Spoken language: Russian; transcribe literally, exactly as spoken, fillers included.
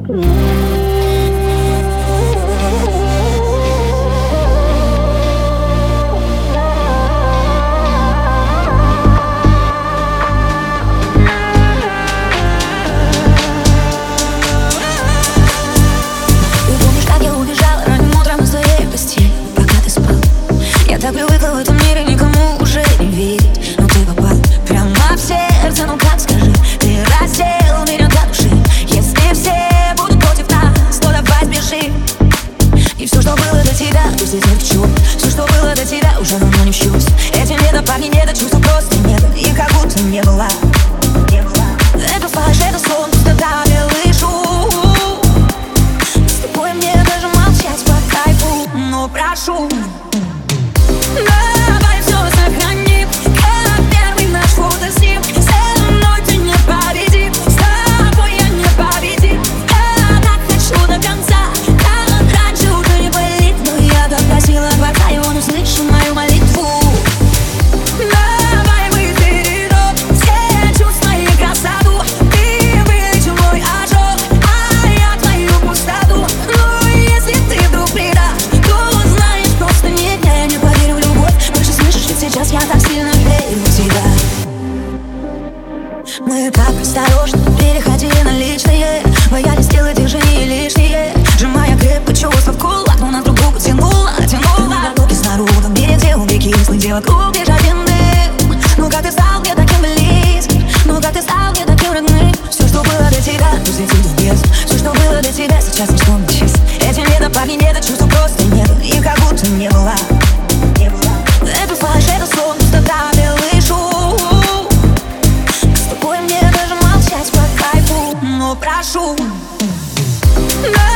Так привыкла в этом мире никому уже не верить, но ты попал прямо в сердце. Ну как скажи, ты раздел меня до души. Если все будут против нас, то давай сбежим. И все, что было до тебя, пусть летит в черт. Все, что было до тебя, уже давно не вщусь. Этим лето, парни, не до чувства просто нет. И как будто не было, не было. Это фальшь, это сон, пусто белый шум. С тобой мне даже молчать по кайфу, но прошу, давай все сохраним, как первый наш фотоснимок. Со мной ты не победим, с тобой я не победим. Я так хочу до конца, как раньше уже не болит. Но я так просила глаза, и он услышал мою молитву. Давай вытри рот, все чувства и красоту. Ты вылечил мой ожог, а я твою пустоту. Ну если ты вдруг предашь, то знаешь, просто нет, я не поверю в любовь. Больше слышишь, ведь сейчас я так сильно верю в тебя. Мы так осторожно переходили на личные, боялись сделать движения лишние. Сжимая крепко чувства в кулак, но нас друг друга тянуло, тянуло. На дороге снаружи, в мире, где убеги, где вокруг лишь один дым. Ну как ты стал мне таким близким, ну как ты стал мне таким родным. Все, что было до тебя, пусть летит в без. Все, что было до тебя, сейчас не вспомнить сейчас. Этим летом, парни, нет, а чувства просто нет. И как будто не было, не было. Это фальшь, это сон, пустота, белый шум. С тобой мне даже молчать по кайфу, но прошу, да.